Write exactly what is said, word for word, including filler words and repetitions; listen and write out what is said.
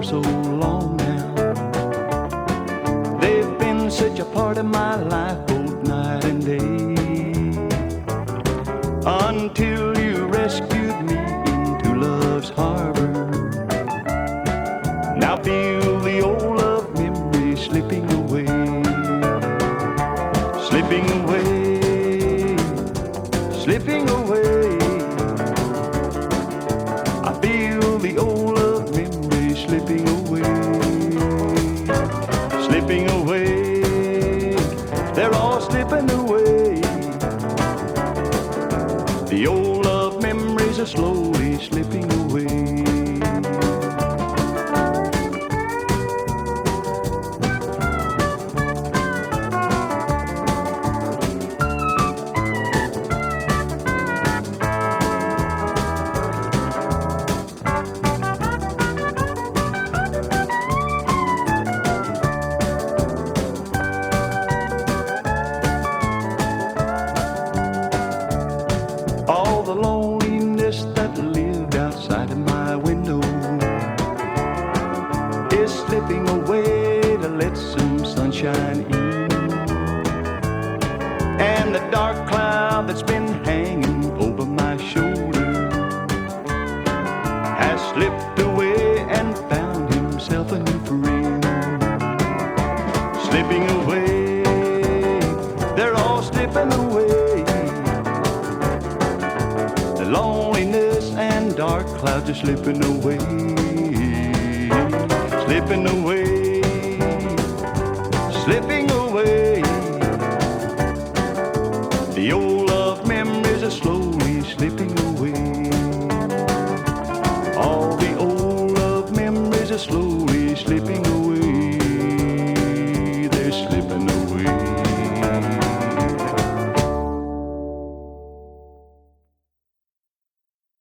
so long now. They've been such a part of my life, both night and day, until you rescued me into love's harbor. Now feel the old love memory slipping away, slipping away, slipping away. I feel the old love memory slipping away, slipping away. They're all slipping away. The old love memories are slowly slipping away. All the loneliness that lived outside of my window is slipping away to let some sunshine in. And the dark cloud that's been hanging over my shoulder has slipped away and found himself a new friend. Slipping away, they're all slipping away. The loneliness and dark clouds are slipping away, slipping away, slipping away. The old love memories are slowly slipping away. All the old love memories are slowly slipping away. They're slipping away.